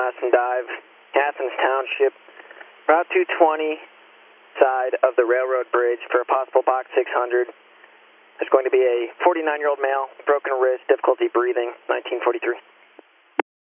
Madison Dive, Athens Township, Route 220, side of the railroad bridge for a possible box 600. There's going to be a 49-year-old male, broken wrist, difficulty breathing, 1943.